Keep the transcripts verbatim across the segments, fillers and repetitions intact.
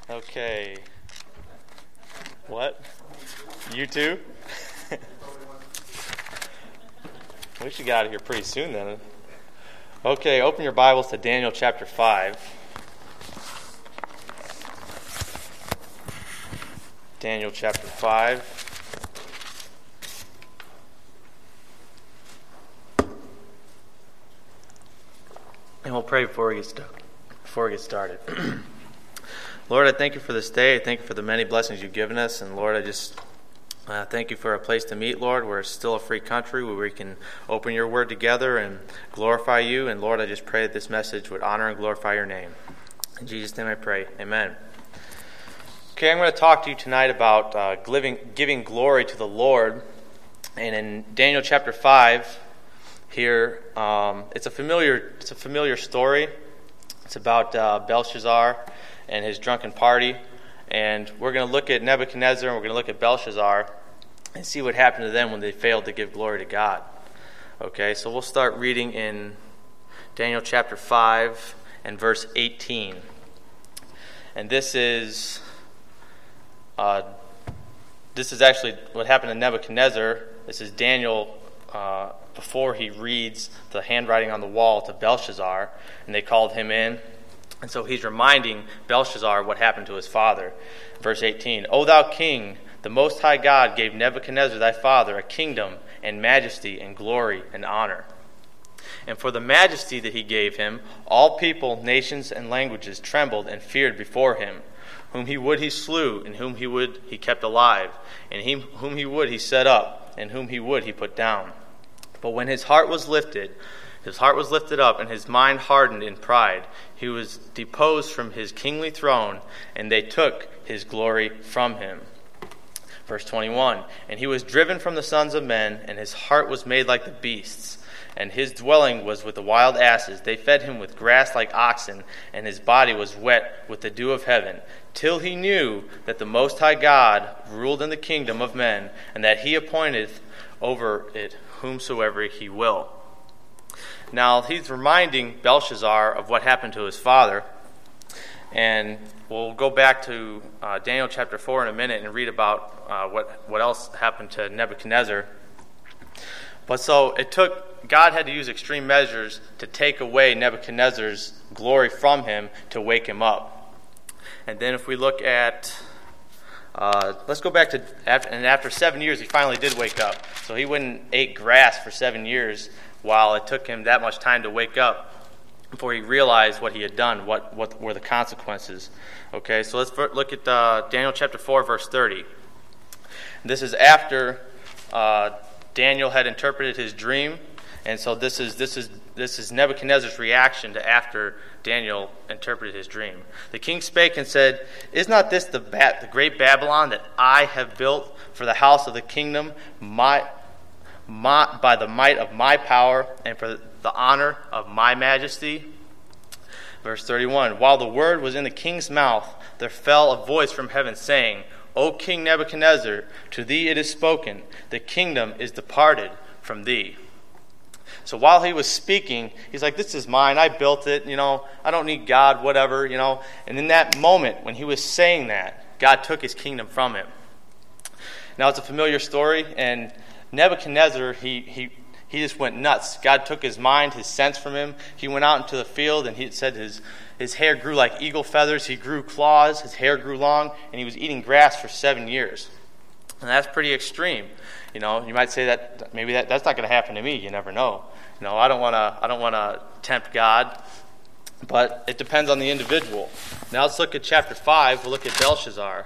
Okay. What? You too? We should get out of here pretty soon then. Okay, open your Bibles to Daniel chapter five. Daniel chapter five. And we'll pray before we get st- before we get started. Lord, I thank you for this day. I thank you for the many blessings you've given us. And Lord, I just uh, thank you for a place to meet, Lord. We're still a free country where we can open your word together and glorify you. And Lord, I just pray that this message would honor and glorify your name. In Jesus' name I pray. Amen. Okay, I'm going to talk to you tonight about uh, giving, giving glory to the Lord. And in Daniel chapter five, here, um, it's a familiar it's a familiar story. It's about uh, Belshazzar and his drunken party. And we're going to look at Nebuchadnezzar and we're going to look at Belshazzar and see what happened to them when they failed to give glory to God. Okay, so we'll start reading in Daniel chapter five and verse eighteen. And this is uh, this is actually what happened to Nebuchadnezzar. This is Daniel uh, before he reads the handwriting on the wall to Belshazzar, and they called him in. And so he's reminding Belshazzar what happened to his father. Verse eighteen, O thou king, the Most High God gave Nebuchadnezzar thy father a kingdom and majesty and glory and honor. And for the majesty that he gave him, all people, nations, and languages trembled and feared before him. Whom he would he slew, and whom he would he kept alive, and he, whom he would he set up, and whom he would he put down. But when his heart was lifted, his heart was lifted up, and his mind hardened in pride, he was deposed from his kingly throne, and they took his glory from him. Verse twenty-one, and he was driven from the sons of men, and his heart was made like the beasts, and his dwelling was with the wild asses. They fed him with grass like oxen, and his body was wet with the dew of heaven, till he knew that the Most High God ruled in the kingdom of men, and that he appointeth over it whomsoever he will. Now, he's reminding Belshazzar of what happened to his father. And we'll go back to uh, Daniel chapter four in a minute and read about uh, what, what else happened to Nebuchadnezzar. But so it took, God had to use extreme measures to take away Nebuchadnezzar's glory from him to wake him up. And then if we look at, uh, let's go back to, after, and after seven years he finally did wake up. So he went and ate grass for seven years while it took him that much time to wake up before he realized what he had done, what, what were the consequences. Okay, so let's look at uh, Daniel chapter four, verse thirty. This is after uh, Daniel had interpreted his dream, and so this is this is this is Nebuchadnezzar's reaction to after Daniel interpreted his dream. The king spake and said, Is not this the, ba- the great Babylon that I have built for the house of the kingdom, my My, by the might of my power and for the honor of my majesty? Verse thirty-one, While the word was in the king's mouth, there fell a voice from heaven saying, O King Nebuchadnezzar, to thee it is spoken, the kingdom is departed from thee. So while he was speaking, he's like, this is mine, I built it, you know, I don't need God, whatever, you know. And in that moment, when he was saying that, God took his kingdom from him. Now, it's a familiar story, and Nebuchadnezzar, he, he he just went nuts. God took his mind, his sense from him. He went out into the field, and he said his, his hair grew like eagle feathers. He grew claws. His hair grew long, and he was eating grass for seven years. And that's pretty extreme. You know, you might say that maybe that, that's not going to happen to me. You never know. You know, I don't want to I don't want to tempt God, but it depends on the individual. Now let's look at chapter five. We'll look at Belshazzar.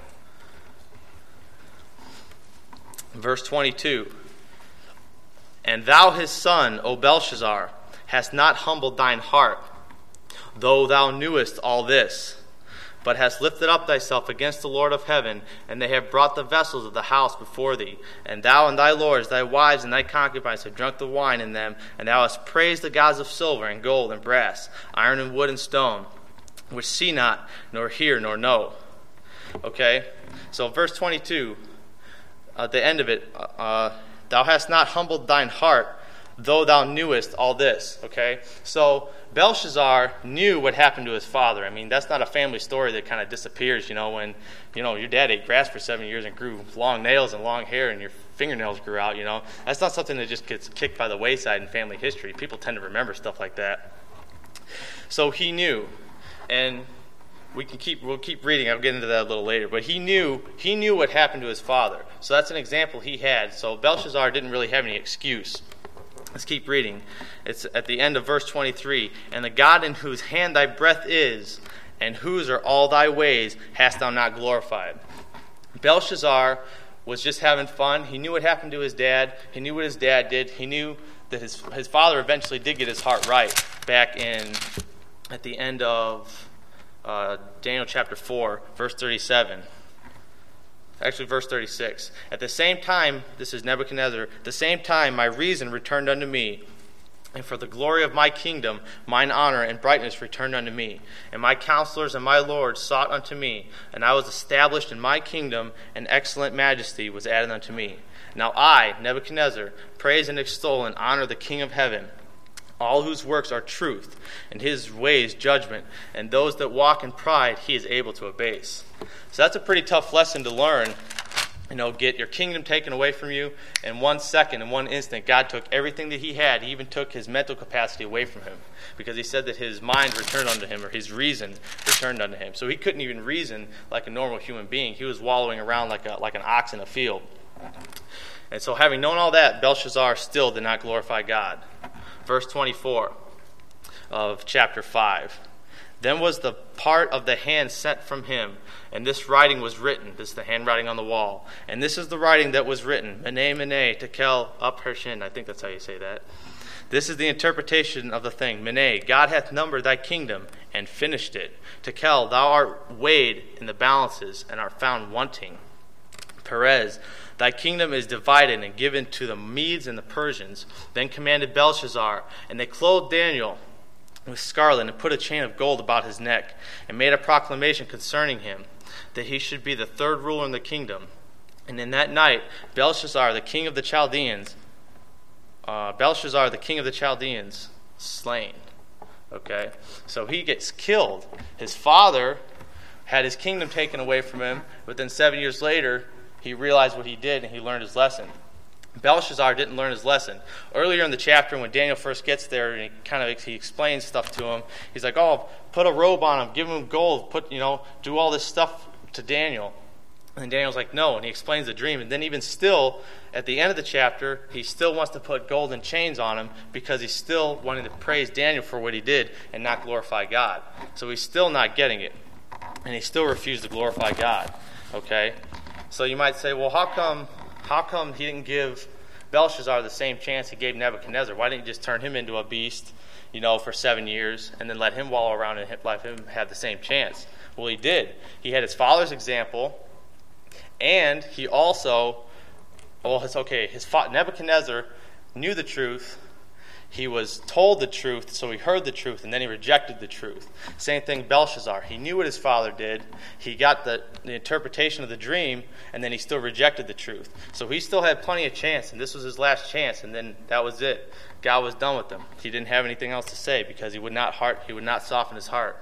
Verse twenty-two, And thou his son, O Belshazzar, hast not humbled thine heart, though thou knewest all this, but hast lifted up thyself against the Lord of heaven, and they have brought the vessels of the house before thee. And thou and thy lords, thy wives and thy concubines have drunk the wine in them, and thou hast praised the gods of silver and gold and brass, iron and wood and stone, which see not, nor hear, nor know. Okay, so verse twenty-two, at the end of it, uh, thou hast not humbled thine heart, though thou knewest all this. Okay? So Belshazzar knew what happened to his father. I mean, that's not a family story that kind of disappears, you know, when, you know, your dad ate grass for seven years and grew long nails and long hair and your fingernails grew out, you know. That's not something that just gets kicked by the wayside in family history. People tend to remember stuff like that. So he knew, and we can keep we'll keep reading. I'll get into that a little later. But he knew he knew what happened to his father. So that's an example he had. So Belshazzar didn't really have any excuse. Let's keep reading. It's at the end of verse twenty-three. And the God in whose hand thy breath is, and whose are all thy ways, hast thou not glorified. Belshazzar was just having fun. He knew what happened to his dad. He knew what his dad did. He knew that his his father eventually did get his heart right back in at the end of uh, Daniel chapter four, verse thirty-seven. Actually, verse thirty-six. At the same time, this is Nebuchadnezzar, at the same time my reason returned unto me, and for the glory of my kingdom, mine honor and brightness returned unto me. And my counselors and my lords sought unto me, and I was established in my kingdom, and excellent majesty was added unto me. Now I, Nebuchadnezzar, praise and extol and honor the King of heaven, all whose works are truth, and his ways judgment, and those that walk in pride he is able to abase. So that's a pretty tough lesson to learn. You know, get your kingdom taken away from you in one second, in one instant. God took everything that he had. He even took his mental capacity away from him, because he said that his mind returned unto him, or his reason returned unto him. So he couldn't even reason like a normal human being. He was wallowing around like a, like an ox in a field. And so having known all that, Belshazzar still did not glorify God. Verse twenty-four of chapter five. Then was the part of the hand sent from him, and this writing was written. This is the handwriting on the wall. And this is the writing that was written. Mene, Mene, Tekel, Upharsin. I think that's how you say that. This is the interpretation of the thing. Mene, God hath numbered thy kingdom and finished it. Tekel, thou art weighed in the balances and art found wanting. Perez, thy kingdom is divided and given to the Medes and the Persians. Then commanded Belshazzar, and they clothed Daniel with scarlet, and put a chain of gold about his neck, and made a proclamation concerning him, that he should be the third ruler in the kingdom. And in that night, Belshazzar, the king of the Chaldeans, uh, Belshazzar, the king of the Chaldeans, slain. Okay, so he gets killed. His father had his kingdom taken away from him, but then seven years later, he realized what he did, and he learned his lesson. Belshazzar didn't learn his lesson. Earlier in the chapter, when Daniel first gets there, and he kind of he explains stuff to him, he's like, "Oh, put a robe on him, give him gold, put you know, do all this stuff to Daniel." And Daniel's like, "No," and he explains the dream. And then even still, at the end of the chapter, he still wants to put golden chains on him because he's still wanting to praise Daniel for what he did and not glorify God. So he's still not getting it, and he still refused to glorify God. Okay, so you might say, "Well, how come?" How come he didn't give Belshazzar the same chance he gave Nebuchadnezzar? Why didn't he just turn him into a beast, you know, for seven years and then let him wallow around and let him have the same chance? Well, he did. He had his father's example, and he also, well, it's okay, his fa- Nebuchadnezzar knew the truth. He was told the truth, so he heard the truth, and then he rejected the truth. Same thing, Belshazzar. He knew what his father did. He got the, the interpretation of the dream, and then he still rejected the truth. So he still had plenty of chance, and this was his last chance, and then that was it. God was done with him. He didn't have anything else to say because he would not heart, he would not soften his heart.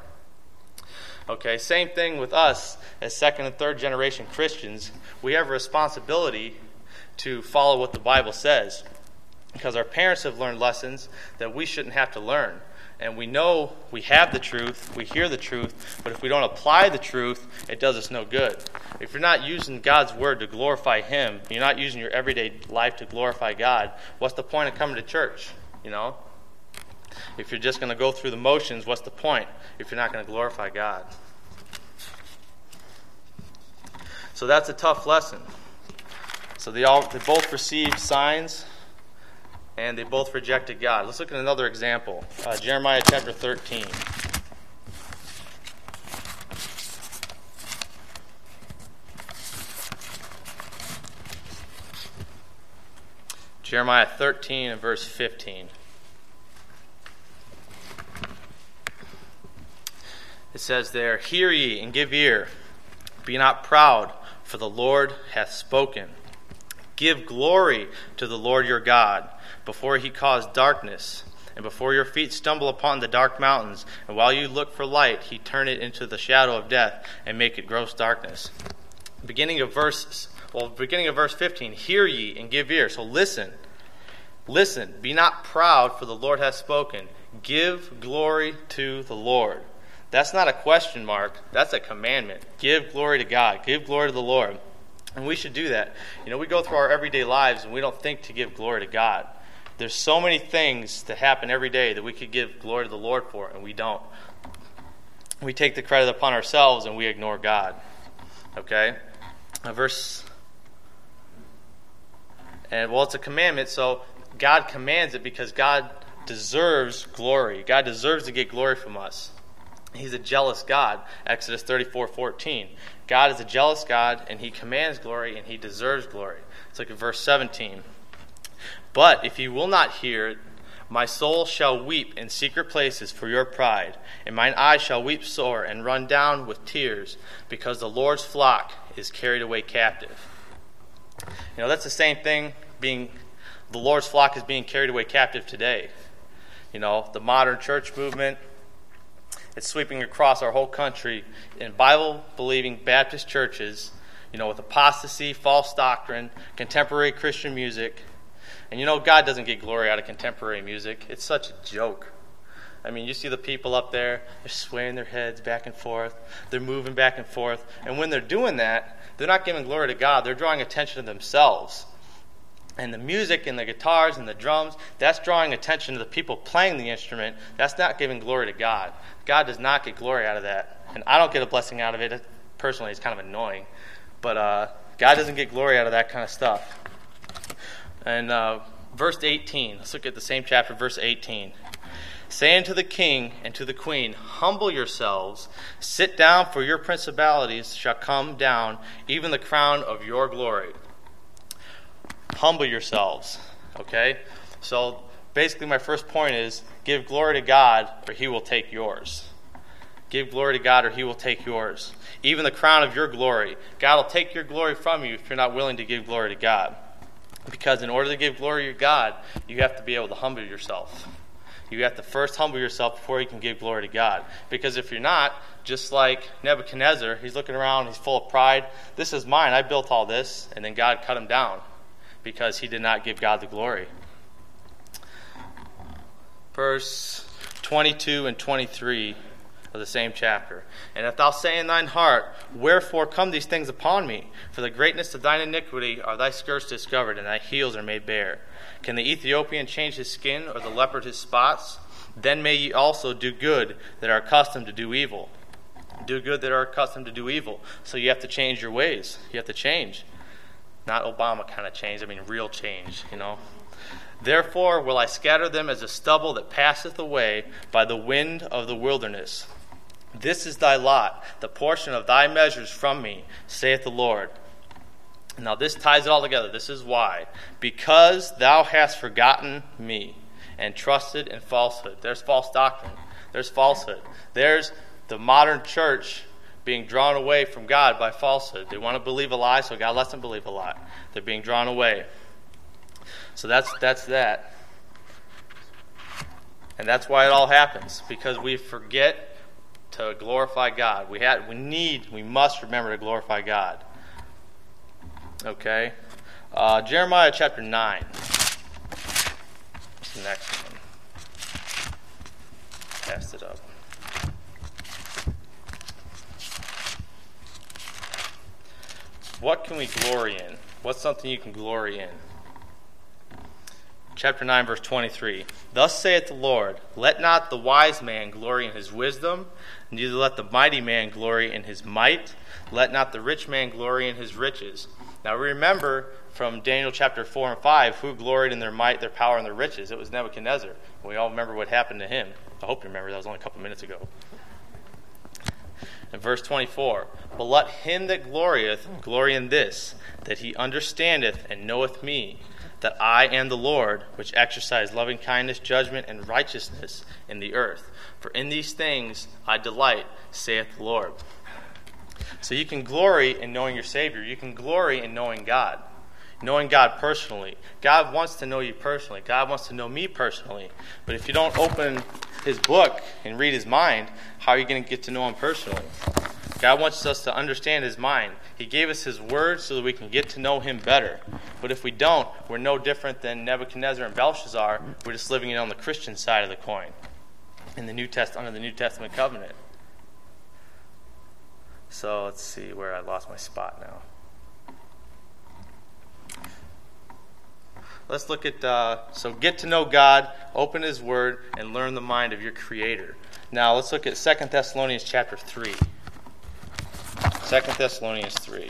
Okay, same thing with us as second and third generation Christians. We have a responsibility to follow what the Bible says, because our parents have learned lessons that we shouldn't have to learn. And we know we have the truth, we hear the truth, but if we don't apply the truth, it does us no good. If you're not using God's word to glorify him, you're not using your everyday life to glorify God, what's the point of coming to church? You know? If you're just going to go through the motions, what's the point if you're not going to glorify God? So that's a tough lesson. So they all they both received signs, and they both rejected God. Let's look at another example. Uh, Jeremiah chapter thirteen. Jeremiah thirteen and verse fifteen. It says there, "Hear ye and give ear. Be not proud, for the Lord hath spoken. Give glory to the Lord your God before he cause darkness, and before your feet stumble upon the dark mountains, and while you look for light, he turn it into the shadow of death and make it gross darkness. Beginning of verse, well, beginning of verse fifteen, hear ye and give ear. So listen, listen, be not proud, for the Lord hath spoken. Give glory to the Lord. That's not a question mark. That's a commandment. Give glory to God. Give glory to the Lord. And we should do that. You know, we go through our everyday lives and we don't think to give glory to God. There's so many things that happen every day that we could give glory to the Lord for, and we don't. We take the credit upon ourselves and we ignore God. Okay? A verse, and well, it's a commandment, so God commands it because God deserves glory. God deserves to get glory from us. He's a jealous God. Exodus thirty-four fourteen. God is a jealous God, and he commands glory, and he deserves glory. Let's look at verse seventeen. But if you will not hear it, my soul shall weep in secret places for your pride, and mine eyes shall weep sore and run down with tears, because the Lord's flock is carried away captive. You know, that's the same thing being, the Lord's flock is being carried away captive today. You know, the modern church movement, it's sweeping across our whole country in Bible-believing Baptist churches, you know, with apostasy, false doctrine, contemporary Christian music. And you know, God doesn't get glory out of contemporary music. It's such a joke. I mean, you see the people up there, they're swaying their heads back and forth. They're moving back and forth. And when they're doing that, they're not giving glory to God. They're drawing attention to themselves. And the music and the guitars and the drums, that's drawing attention to the people playing the instrument. That's not giving glory to God. God does not get glory out of that. And I don't get a blessing out of it. Personally, it's kind of annoying. But uh, God doesn't get glory out of that kind of stuff. And uh, verse eighteen, let's look at the same chapter, verse eighteen. Saying to the king and to the queen, humble yourselves, sit down, for your principalities shall come down, even the crown of your glory. Humble yourselves, okay? So basically my first point is, give glory to God or he will take yours. Give glory to God or he will take yours. Even the crown of your glory. God will take your glory from you if you're not willing to give glory to God. Because in order to give glory to God, you have to be able to humble yourself. You have to first humble yourself before you can give glory to God. Because if you're not, just like Nebuchadnezzar, he's looking around, he's full of pride. This is mine, I built all this. And then God cut him down because he did not give God the glory. Verse twenty-two and twenty-three of the same chapter. And if thou say in thine heart, wherefore come these things upon me? For the greatness of thine iniquity are thy skirts discovered, and thy heels are made bare. Can the Ethiopian change his skin, or the leopard his spots? Then may ye also do good that are accustomed to do evil. Do good that are accustomed to do evil. So you have to change your ways. You have to change. Not Obama kind of change, I mean real change, you know. Therefore will I scatter them as a stubble that passeth away by the wind of the wilderness. This is thy lot, the portion of thy measures from me, saith the Lord. Now this ties it all together. This is why. Because thou hast forgotten me and trusted in falsehood. There's false doctrine. There's falsehood. There's the modern church being drawn away from God by falsehood. They want to believe a lie, so God lets them believe a lie. They're being drawn away. So that's that's that. And that's why it all happens. Because we forget to glorify God. We had, we need, we must remember to glorify God. Okay? Uh, Jeremiah chapter nine. What's the next one? Cast it up. What can we glory in? What's something you can glory in? Chapter nine, verse twenty-three. Thus saith the Lord, let not the wise man glory in his wisdom, neither let the mighty man glory in his might, let not the rich man glory in his riches. Now remember from Daniel chapter four and five, who gloried in their might, their power, and their riches? It was Nebuchadnezzar. We all remember what happened to him. I hope you remember, that was only a couple minutes ago. In verse twenty-four, but let him that glorieth glory in this, that he understandeth and knoweth me, that I am the Lord, which exercise loving kindness, judgment, and righteousness in the earth. For in these things I delight, saith the Lord. So you can glory in knowing your Savior. You can glory in knowing God. knowing God personally. God wants to know you personally. God wants to know me personally. But if you don't open his book and read his mind, how are you going to get to know him personally? God wants us to understand his mind. He gave us his word so that we can get to know him better. But if we don't, we're no different than Nebuchadnezzar and Belshazzar. We're just living it on the Christian side of the coin, in the New Test under the New Testament covenant. So let's see where I lost my spot now. Let's look at, uh, so get to know God, open his word, and learn the mind of your Creator. Now let's look at Second Thessalonians chapter three. Second Thessalonians three.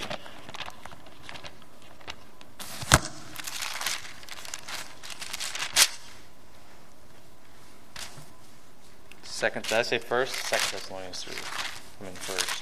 Second, did I say first? Second Thessalonians three. I mean first.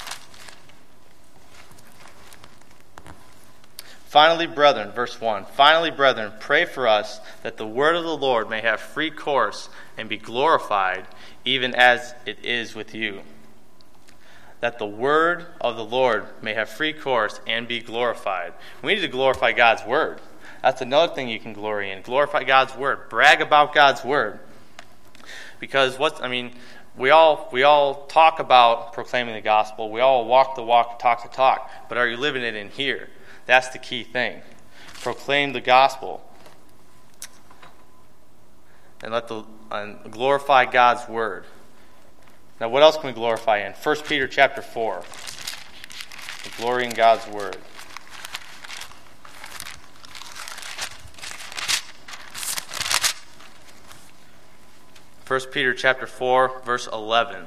Finally, brethren, verse one. Finally, brethren, pray for us that the word of the Lord may have free course and be glorified, even as it is with you. That the word of the Lord may have free course and be glorified. We need to glorify God's word. That's another thing you can glory in. Glorify God's word. Brag about God's word. Because what I mean, we all we all talk about proclaiming the gospel. We all walk the walk, talk the talk. But are you living it in here? That's the key thing. Proclaim the gospel. And let the and glorify God's word. Now, what else can we glorify in? First Peter chapter four. Glory in God's word. First Peter chapter four, verse eleven.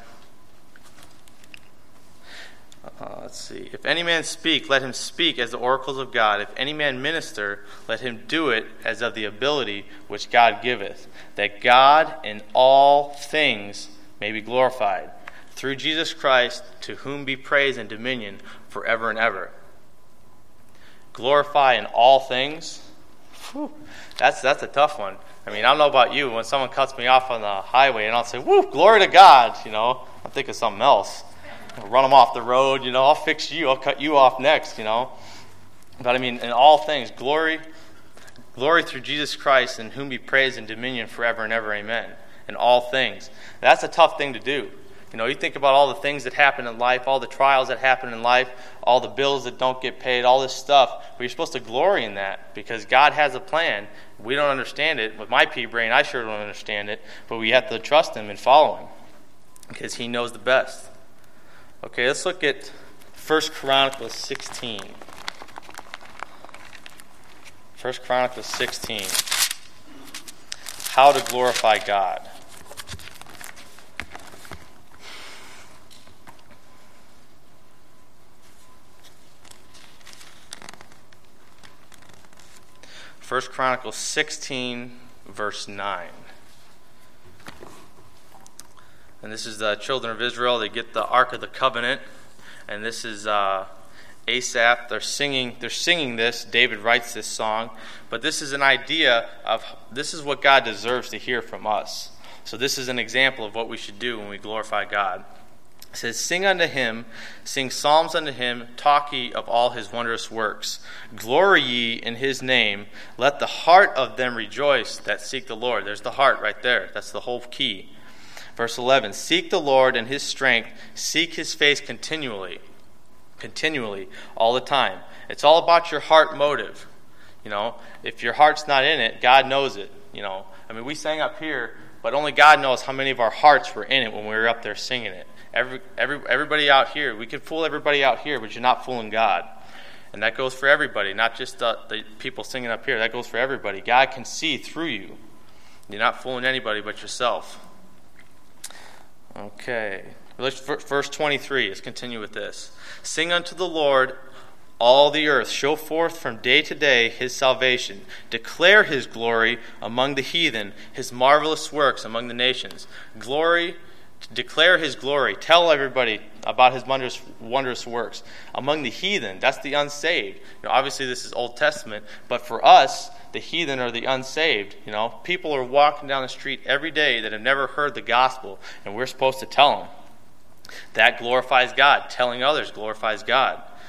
Uh, let's see. If any man speak, let him speak as the oracles of God. If any man minister, let him do it as of the ability which God giveth, that God in all things may be glorified, through Jesus Christ, to whom be praise and dominion forever and ever. Glorify in all things? Whew, that's that's a tough one. I mean, I don't know about you. When someone cuts me off on the highway and I'll say, woo, glory to God, you know, I'll think of something else. I'll run them off the road, you know, I'll fix you, I'll cut you off next, you know. But I mean, in all things, glory, glory through Jesus Christ, in whom be praise and dominion forever and ever, amen. In all things. That's a tough thing to do. You know, you think about all the things that happen in life, all the trials that happen in life, all the bills that don't get paid, all this stuff. But you're supposed to glory in that because God has a plan. We don't understand it. With my pea brain, I sure don't understand it. But we have to trust him and follow him because he knows the best. Okay, let's look at First Chronicles sixteen. First Chronicles sixteen. How to glorify God. First Chronicles sixteen, verse nine. And this is the children of Israel. They get the Ark of the Covenant. And this is uh, Asaph. They're singing, they're singing this. David writes this song. But this is an idea of, this is what God deserves to hear from us. So this is an example of what we should do when we glorify God. It says, sing unto him, sing psalms unto him, talk ye of all his wondrous works. Glory ye in his name. Let the heart of them rejoice that seek the Lord. There's the heart right there. That's the whole key. Verse eleven, seek the Lord and his strength. Seek his face continually. Continually, all the time. It's all about your heart motive. You know, if your heart's not in it, God knows it. You know, I mean, we sang up here, but only God knows how many of our hearts were in it when we were up there singing it. Every, every, everybody out here, we could fool everybody out here, but you're not fooling God. And that goes for everybody, not just the, the people singing up here. That goes for everybody. God can see through you. You're not fooling anybody but yourself. Okay. Let's, verse twenty-three, let's continue with this. Sing unto the Lord, all the earth. Show forth from day to day his salvation. Declare his glory among the heathen, his marvelous works among the nations. Glory Declare his glory. Tell everybody about his wondrous, wondrous works. Among the heathen, that's the unsaved. You know, obviously, this is Old Testament, but for us, the heathen are the unsaved. You know, people are walking down the street every day that have never heard the gospel, and we're supposed to tell them. That glorifies God. Telling others glorifies God.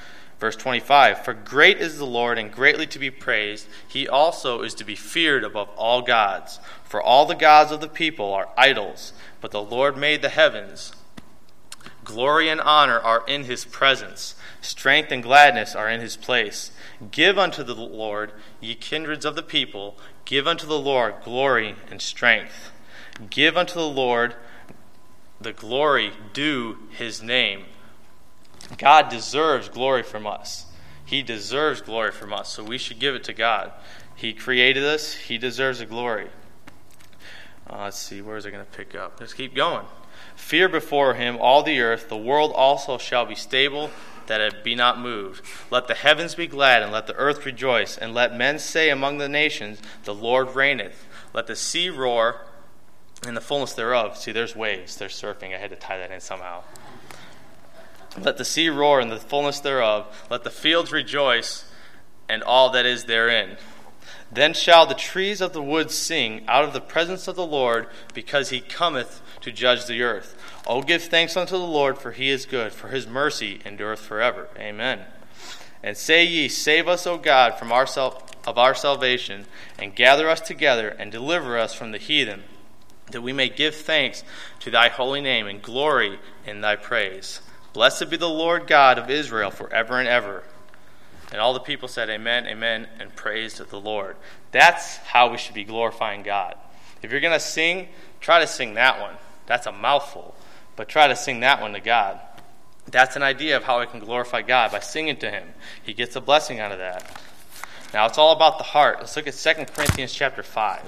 Verse twenty-five, for great is the Lord and greatly to be praised. He also is to be feared above all gods. For all the gods of the people are idols, but the Lord made the heavens. Glory and honor are in his presence. Strength and gladness are in his place. Give unto the Lord, ye kindreds of the people. Give unto the Lord glory and strength. Give unto the Lord the glory due his name. God deserves glory from us. He deserves glory from us, so we should give it to God. He created us. He deserves the glory. Uh, let's see, where is it going to pick up? Let's keep going. Fear before him all the earth. The world also shall be stable, that it be not moved. Let the heavens be glad, and let the earth rejoice. And let men say among the nations, the Lord reigneth. Let the sea roar, and the fullness thereof. See, there's waves. There's surfing. I had to tie that in somehow. Let the sea roar and the fullness thereof. Let the fields rejoice and all that is therein. Then shall the trees of the woods sing out of the presence of the Lord, because he cometh to judge the earth. O give thanks unto the Lord, for he is good, for his mercy endureth forever. Amen. And say ye, save us, O God, from our sal- of our salvation, and gather us together, and deliver us from the heathen, that we may give thanks to thy holy name, and glory in thy praise. Blessed be the Lord God of Israel forever and ever. And all the people said, amen, amen, and praised the Lord. That's how we should be glorifying God. If you're going to sing, try to sing that one. That's a mouthful. But try to sing that one to God. That's an idea of how we can glorify God, by singing to him. He gets a blessing out of that. Now, it's all about the heart. Let's look at Second Corinthians chapter five.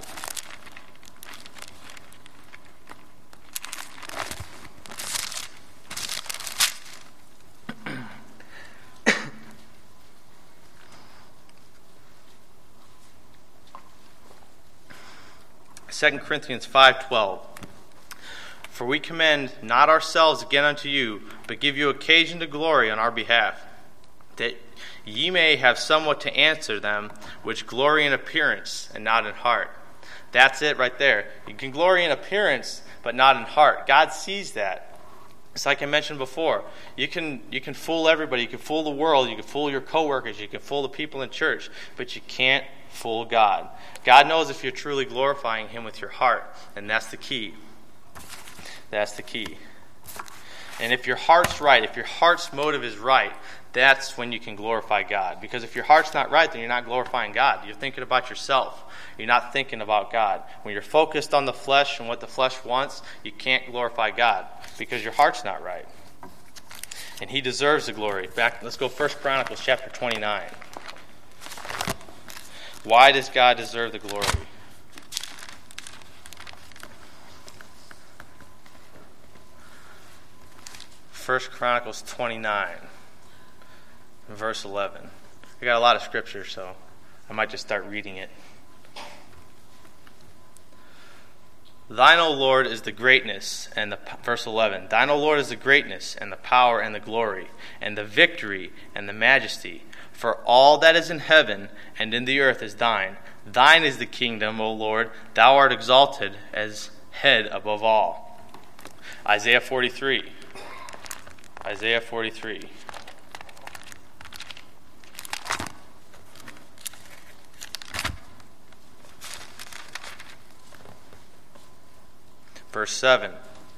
Second Corinthians five twelve. For we commend not ourselves again unto you, but give you occasion to glory on our behalf, that ye may have somewhat to answer them which glory in appearance and not in heart. That's it right there. You can glory in appearance, but not in heart. God sees that. It's like I mentioned before. You can you can fool everybody. You can fool the world. You can fool your coworkers. You can fool the people in church, but you can't fool God. God knows if you're truly glorifying him with your heart, and that's the key. That's the key. And if your heart's right, if your heart's motive is right, that's when you can glorify God. Because if your heart's not right, then you're not glorifying God. You're thinking about yourself. You're not thinking about God. When you're focused on the flesh and what the flesh wants, you can't glorify God because your heart's not right. And he deserves the glory. Back, let's go First Chronicles chapter twenty-nine. Why does God deserve the glory? First Chronicles twenty-nine, verse eleven. I got a lot of scripture, so I might just start reading it. Thine, O Lord, is the greatness, and the verse eleven. Thine, O Lord, is the greatness, and the power, and the glory, and the victory, and the majesty. For all that is in heaven and in the earth is thine. Thine is the kingdom, O Lord. Thou art exalted as head above all. Isaiah forty-three. Isaiah forty-three. Verse seven.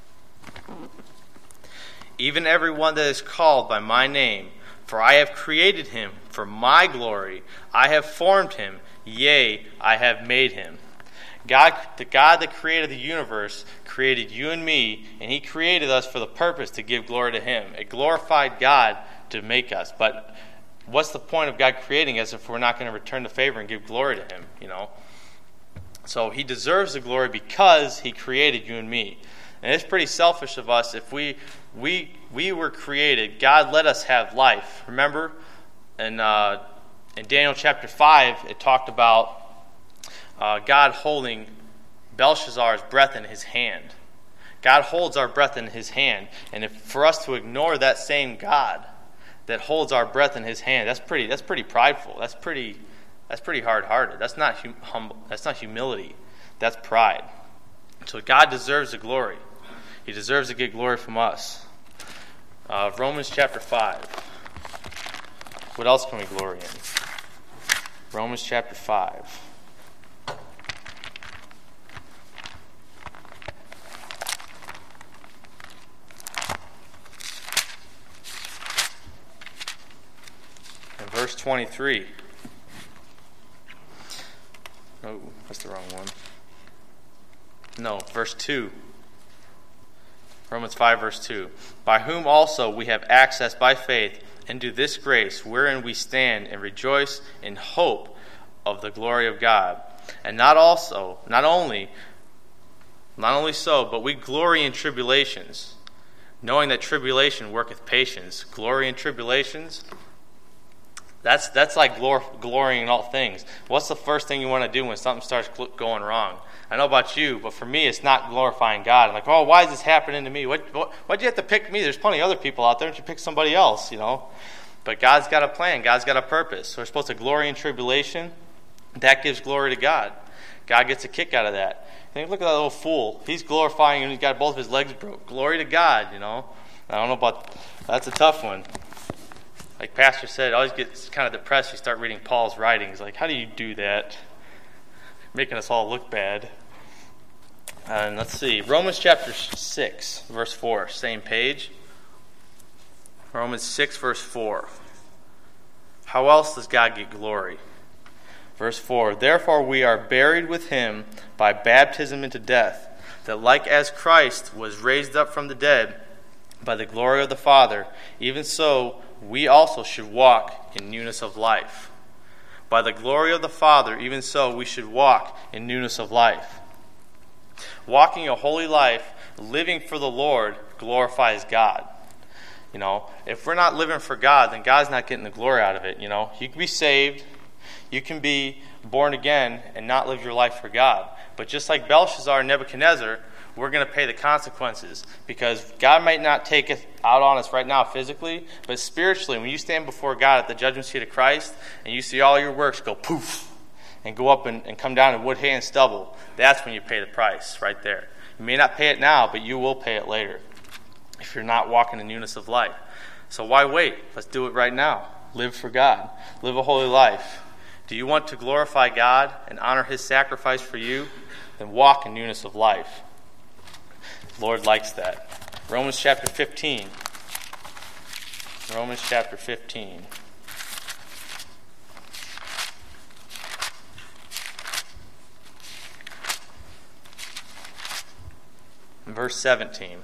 Even every one that is called by my name, for I have created him for my glory. I have formed him, yea, I have made him. God, the God that created the universe, created you and me, and he created us for the purpose to give glory to him. It glorified God to make us. But what's the point of God creating us if we're not going to return the favor and give glory to him, you know? So he deserves the glory because he created you and me. And it's pretty selfish of us if we we we were created. God let us have life. Remember, in uh, in Daniel chapter five, it talked about uh, God holding Belshazzar's breath in his hand. God holds our breath in his hand, and if for us to ignore that same God that holds our breath in his hand, that's pretty that's pretty prideful. That's pretty that's pretty hard-hearted. That's not hum, humble. That's not humility. That's pride. So God deserves the glory. He deserves to get glory from us. Uh, Romans chapter five. What else can we glory in? Romans chapter five. And verse twenty-three. Oh, that's the wrong one. No, verse two. Romans five, verse two. By whom also we have access by faith into this grace, wherein we stand and rejoice in hope of the glory of God. And not also, not only, not only so, but we glory in tribulations, knowing that tribulation worketh patience. Glory in tribulations, that's that's like glor- glorying in all things. What's the first thing you want to do when something starts going wrong? I know about you, but for me, it's not glorifying God. I'm like, oh, why is this happening to me? What, what, why'd you have to pick me? There's plenty of other people out there. Why don't you pick somebody else, you know? But God's got a plan. God's got a purpose. So we're supposed to glory in tribulation. That gives glory to God. God gets a kick out of that. And look at that little fool. He's glorifying and he's got both of his legs broke. Glory to God, you know? I don't know about, that's a tough one. Like Pastor said, I always get kind of depressed. You start reading Paul's writings. Like, how do you do that? Making us all look bad. And let's see, Romans chapter six, verse four, same page. Romans six, verse four. How else does God get glory? Verse four, therefore we are buried with him by baptism into death, that like as Christ was raised up from the dead by the glory of the Father, even so we also should walk in newness of life. By the glory of the Father, even so we should walk in newness of life. Walking a holy life, living for the Lord, glorifies God. You know, if we're not living for God, then God's not getting the glory out of it. You know, you can be saved, you can be born again and not live your life for God. But just like Belshazzar and Nebuchadnezzar, we're going to pay the consequences, because God might not take it out on us right now physically, but spiritually, when you stand before God at the judgment seat of Christ and you see all your works go poof and go up and, and come down in wood, hay, and stubble, that's when you pay the price right there. You may not pay it now, but you will pay it later if you're not walking in newness of life. So why wait? Let's do it right now. Live for God. Live a holy life. Do you want to glorify God and honor his sacrifice for you? Then walk in newness of life. The Lord likes that. Romans chapter fifteen. Romans chapter fifteen. Verse seventeen.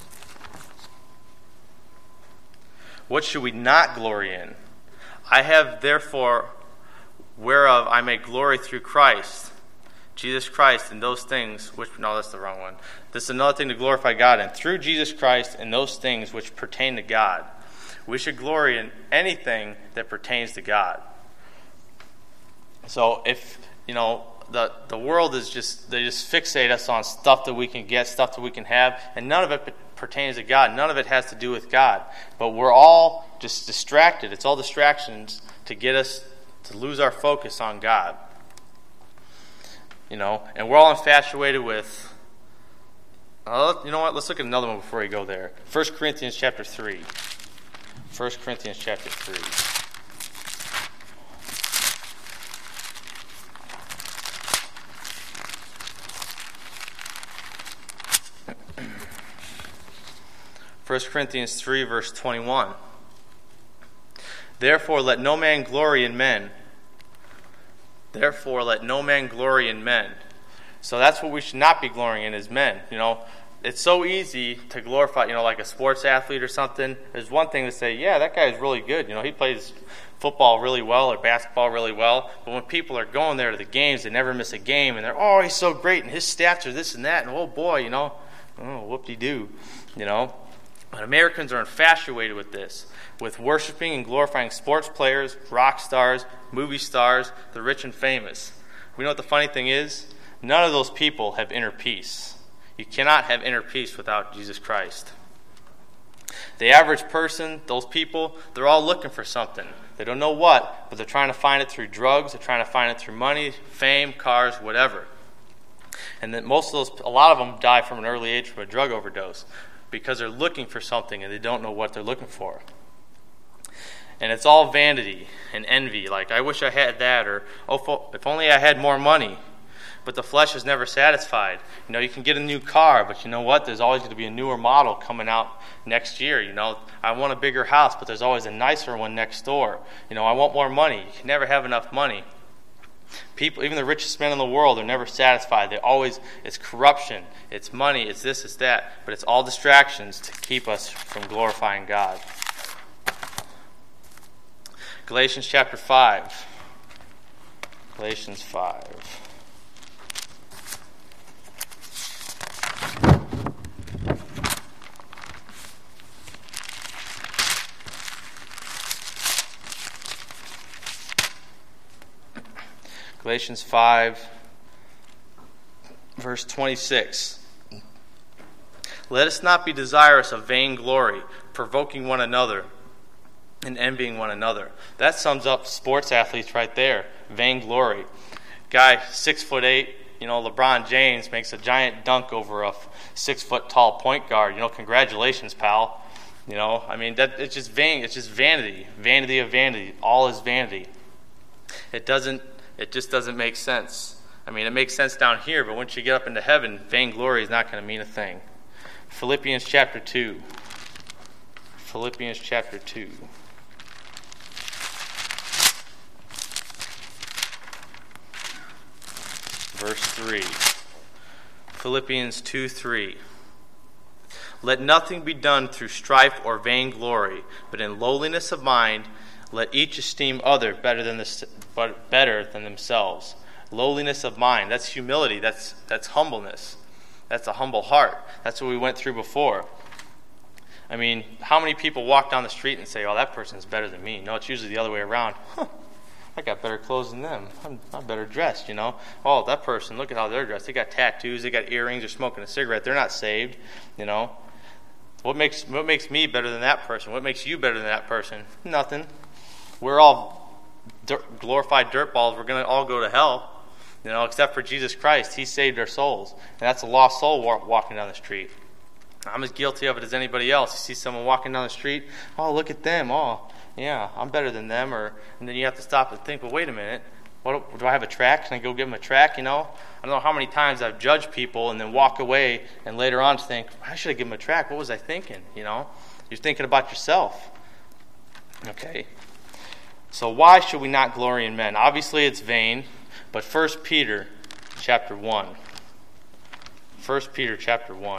What should we not glory in? I have therefore whereof I may glory through Christ, Jesus Christ, in those things which, no, that's the wrong one. This is another thing to glorify God in. Through Jesus Christ in those things which pertain to God. We should glory in anything that pertains to God. So if, you know, the, the world is just, they just fixate us on stuff that we can get, stuff that we can have, and none of it pertains to God. None of it has to do with God. But we're all just distracted. It's all distractions to get us to lose our focus on God. You know, and we're all infatuated with, uh, you know what, let's look at another one before we go there. First Corinthians chapter three. First Corinthians chapter three. First Corinthians three, verse twenty-one. Therefore let no man glory in men. Therefore let no man glory in men. So that's what we should not be glorying in as men. You know, it's so easy to glorify, you know, like a sports athlete or something. There's one thing to say, yeah, that guy is really good. You know, he plays football really well or basketball really well. But when people are going there to the games, they never miss a game. And they're, oh, he's so great. And his stats are this and that. And oh, boy, you know, oh, whoop-de-doo, you know. But Americans are infatuated with this, with worshiping and glorifying sports players, rock stars, movie stars, the rich and famous. We know what the funny thing is? None of those people have inner peace. You cannot have inner peace without Jesus Christ. The average person, those people, they're all looking for something. They don't know what, but they're trying to find it through drugs, they're trying to find it through money, fame, cars, whatever. And then most of those, a lot of them die from an early age from a drug overdose, because they're looking for something and they don't know what they're looking for. And it's all vanity and envy. Like, I wish I had that, or oh, if only I had more money. But the flesh is never satisfied. You know, you can get a new car, but you know what? There's always going to be a newer model coming out next year. You know, I want a bigger house, but there's always a nicer one next door. You know, I want more money. You can never have enough money. People, even the richest men in the world, are never satisfied. They always, it's corruption, it's money, it's this, it's that. But it's all distractions to keep us from glorifying God. Galatians chapter five. Galatians five. Galatians five, verse twenty-six. Let us not be desirous of vainglory, provoking one another, and envying one another. That sums up sports athletes right there. Vainglory. Guy, six foot eight, you know, LeBron James makes a giant dunk over a six foot tall point guard. You know, congratulations, pal. You know, I mean, that it's just vain. It's just vanity, vanity of vanity. All is vanity. It doesn't. It just doesn't make sense. I mean, it makes sense down here, but once you get up into heaven, vainglory is not going to mean a thing. Philippians chapter two. Philippians chapter two. Verse three. Philippians two three. Let nothing be done through strife or vainglory, but in lowliness of mind, let each esteem other better than the, but better than themselves. Lowliness of mind, that's humility, that's that's humbleness. That's a humble heart. That's what we went through before. I mean, how many people walk down the street and say, oh, that person's better than me? No, it's usually the other way around. Huh, I got better clothes than them. I'm, I'm better dressed, you know. Oh, that person, look at how they're dressed. They got tattoos, they got earrings, they're smoking a cigarette. They're not saved, you know. What makes what makes me better than that person? What makes you better than that person? Nothing. We're all dirt, glorified dirtballs. We're going to all go to hell, you know, except for Jesus Christ. He saved our souls. And that's a lost soul walking down the street. I'm as guilty of it as anybody else. You see someone walking down the street, oh, look at them. Oh, yeah, I'm better than them. Or and then you have to stop and think, well, wait a minute. What, do I have a track? Can I go give them a track, you know? I don't know how many times I've judged people and then walk away and later on think, I should have given them a track. What was I thinking, you know? You're thinking about yourself. Okay. So why should we not glory in men? Obviously it's vain, but First Peter chapter one. First Peter chapter one.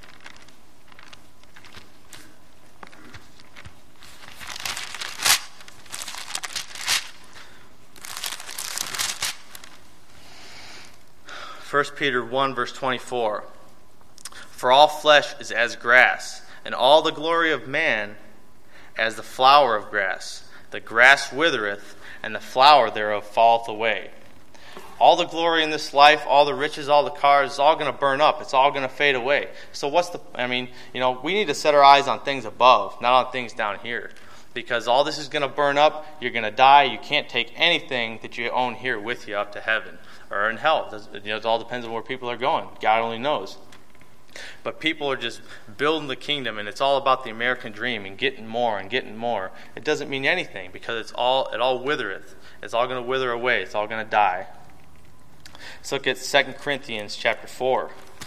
First Peter one, verse twenty-four. For all flesh is as grass, and all the glory of man as the flower of grass. The grass withereth, and the flower thereof falleth away. All the glory in this life, all the riches, all the cars, it's all going to burn up. It's all going to fade away. So what's the, I mean, you know, we need to set our eyes on things above, not on things down here. Because all this is going to burn up, you're going to die. You can't take anything that you own here with you up to heaven or in hell. You know, it all depends on where people are going. God only knows. But people are just building the kingdom, and it's all about the American dream and getting more and getting more. It doesn't mean anything because it's all it all withereth. It's all going to wither away. It's all going to die. Let's look at Second Corinthians chapter four.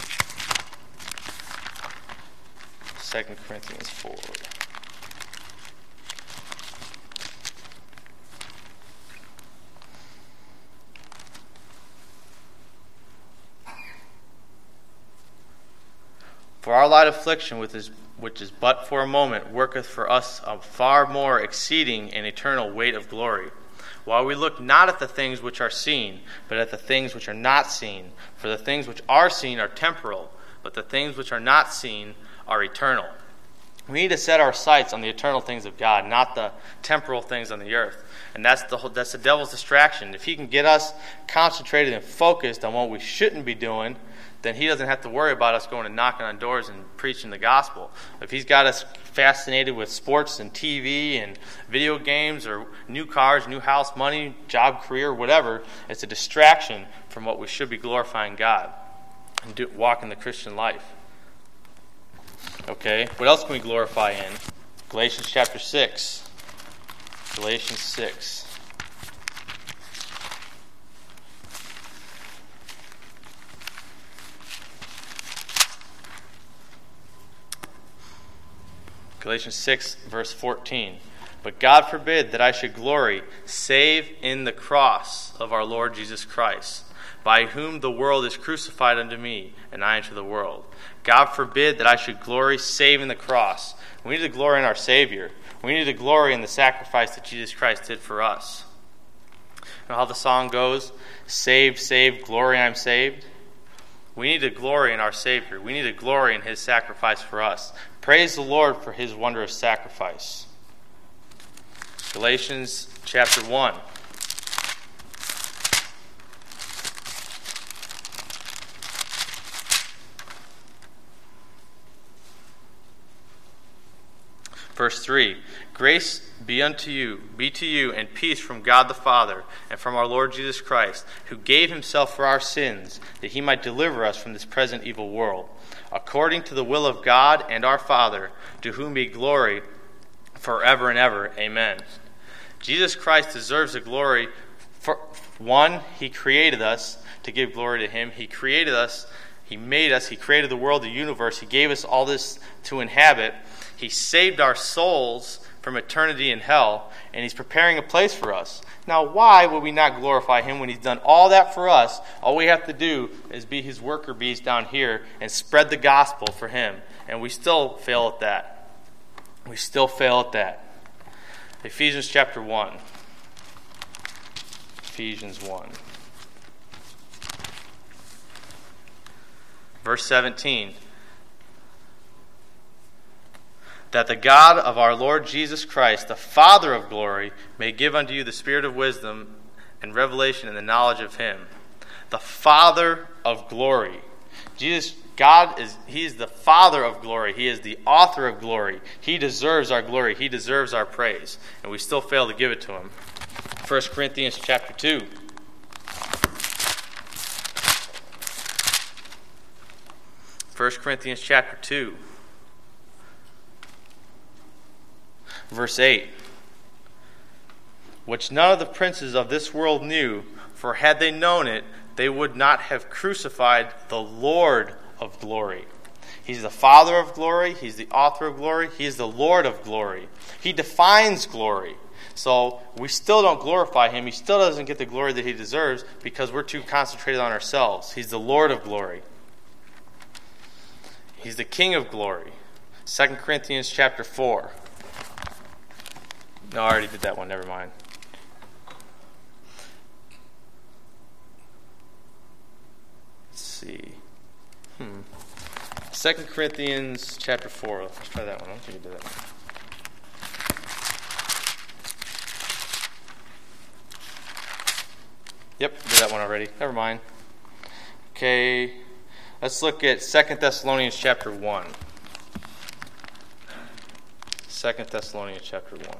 Second Corinthians four. For our light affliction, which is, which is but for a moment, worketh for us a far more exceeding and eternal weight of glory. While we look not at the things which are seen, but at the things which are not seen. For the things which are seen are temporal, but the things which are not seen are eternal. We need to set our sights on the eternal things of God, not the temporal things on the earth. And that's the whole, that's the devil's distraction. If he can get us concentrated and focused on what we shouldn't be doing, then he doesn't have to worry about us going and knocking on doors and preaching the gospel. If he's got us fascinated with sports and T V and video games or new cars, new house, money, job, career, whatever, it's a distraction from what we should be glorifying God and do, walking the Christian life. Okay, what else can we glorify in? Galatians chapter six. Galatians six. Galatians six, verse fourteen. But God forbid that I should glory, save in the cross of our Lord Jesus Christ, by whom the world is crucified unto me, and I unto the world. God forbid that I should glory, save in the cross. We need to glory in our Savior. We need to glory in the sacrifice that Jesus Christ did for us. You know how the song goes? Saved, saved, glory, I'm saved. We need to glory in our Savior. We need to glory in his sacrifice for us. Praise the Lord for his wondrous sacrifice. Galatians chapter one. Verse three. Grace be unto you, be to you, and peace from God the Father, and from our Lord Jesus Christ, who gave himself for our sins, that he might deliver us from this present evil world, according to the will of God and our Father, to whom be glory forever and ever. Amen. Jesus Christ deserves the glory. For one, he created us to give glory to him. He created us. He made us. He created the world, the universe. He gave us all this to inhabit. He saved our souls from eternity in hell, and he's preparing a place for us. Now, why would we not glorify him when he's done all that for us? All we have to do is be his worker bees down here and spread the gospel for him. And we still fail at that. We still fail at that. Ephesians chapter one. Ephesians one. Verse seventeen. That the God of our Lord Jesus Christ, the Father of glory, may give unto you the spirit of wisdom and revelation in the knowledge of him. The Father of glory. Jesus, God is, he is the Father of glory. He is the author of glory. He deserves our glory. He deserves our praise. And we still fail to give it to him. First Corinthians chapter two. First Corinthians chapter two. Verse eight, which none of the princes of this world knew, for had they known it, they would not have crucified the Lord of glory. He's the Father of glory. He's the author of glory. He is the Lord of glory. He defines glory. So we still don't glorify him. He still doesn't get the glory that he deserves because we're too concentrated on ourselves. He's the Lord of glory. He's the King of glory. Second Corinthians chapter four. No, I already did that one. Never mind. Let's see. Hmm. Second Corinthians chapter four. Let's try that one. I don't think I did that one. Yep, did that one already. Never mind. Okay. Let's look at Second Thessalonians chapter one. Second Thessalonians chapter one.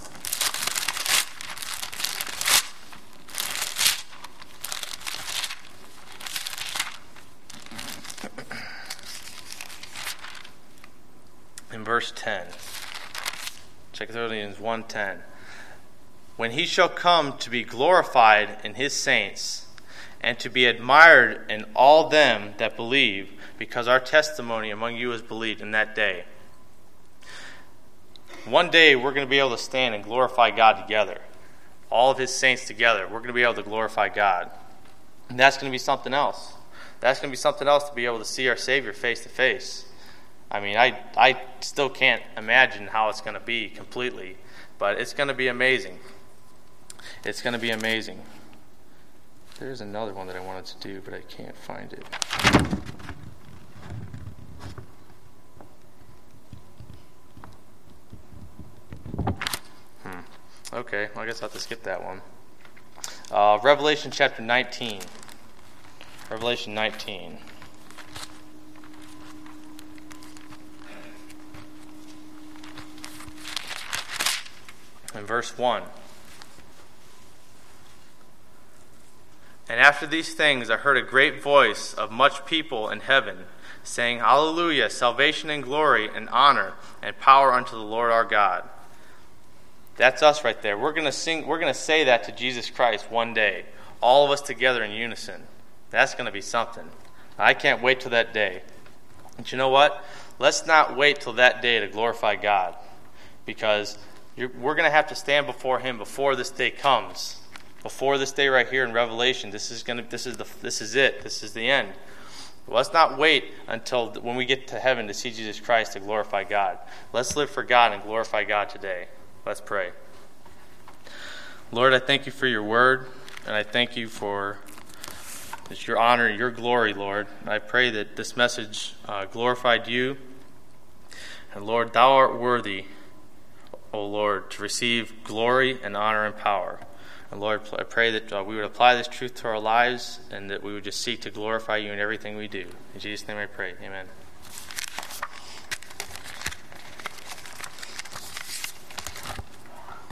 In verse ten. Second Thessalonians one ten. When he shall come to be glorified in his saints, and to be admired in all them that believe, because our testimony among you is believed in that day. One day we're going to be able to stand and glorify God together. All of his saints together. We're going to be able to glorify God. And that's going to be something else. That's going to be something else to be able to see our Savior face to face. I mean, I, I still can't imagine how it's going to be completely, but it's going to be amazing. It's going to be amazing. There's another one that I wanted to do, but I can't find it. Hmm. Okay, well, I guess I'll have to skip that one. Uh, Revelation chapter nineteen. Revelation nineteen. In verse one. And after these things I heard a great voice of much people in heaven, saying, Hallelujah, salvation and glory and honor and power unto the Lord our God. That's us right there. We're going to sing. We're going to say that to Jesus Christ one day, all of us together in unison. That's going to be something. I can't wait till that day. But you know what? Let's not wait till that day to glorify God, because you're, we're going to have to stand before Him before this day comes. Before this day right here in Revelation, this is going to. This is the. This is it. This is the end. Let's not wait until when we get to heaven to see Jesus Christ to glorify God. Let's live for God and glorify God today. Let's pray. Lord, I thank you for your word, and I thank you for it's your honor and your glory, Lord. And I pray that this message uh, glorified you. And Lord, thou art worthy, O Lord, to receive glory and honor and power. And Lord, I pray that uh, we would apply this truth to our lives and that we would just seek to glorify you in everything we do. In Jesus' name I pray. Amen.